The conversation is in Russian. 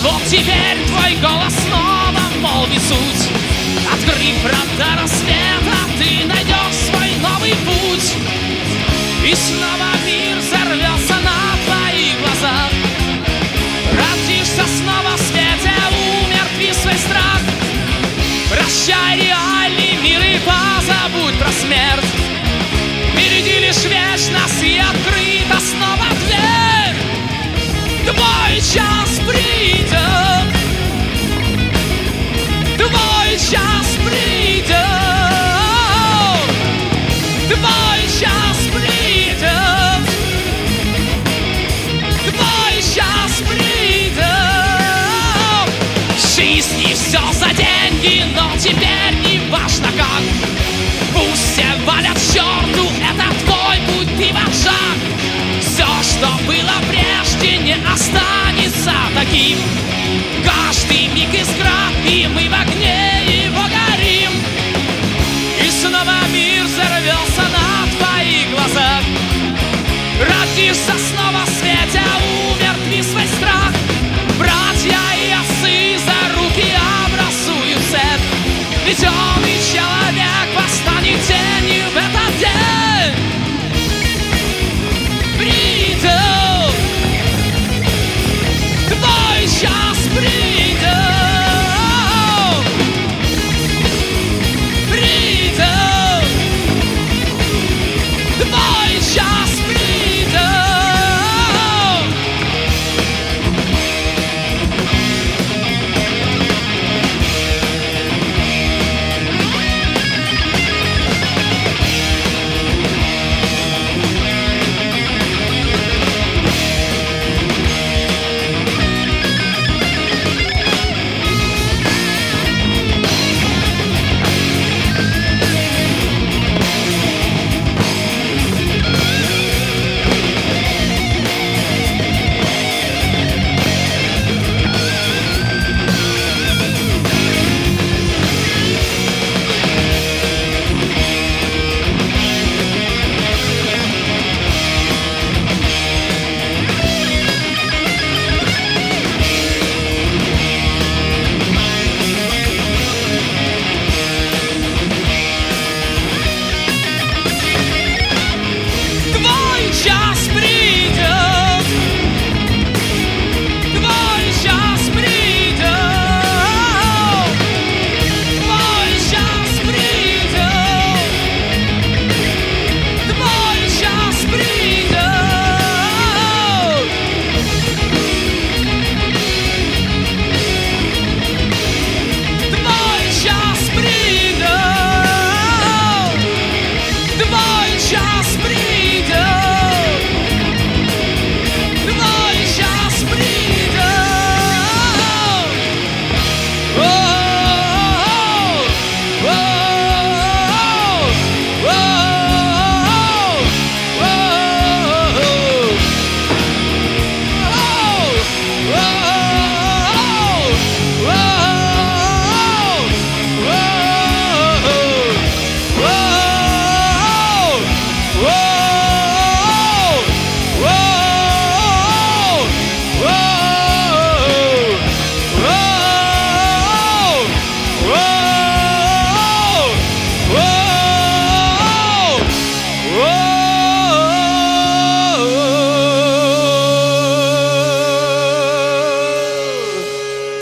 вот теперь твой голос снова молвит суть. Открыв врата рассвета, ты найдешь свой новый путь. И снова мир взорвется на твоих глазах. Родишься снова в свете, умертви свой страх. Прощай реальный мир и позабудь про смерть. Впереди лишь вечность и открыта снова дверь. Твой час придет, твой час придет, твой час придет, твой час придет. Жизнь не все за деньги, но теперь не важно как. Пусть все валят к черту, это твой путь, ты вожак. Все, что было прежде, не останется таким.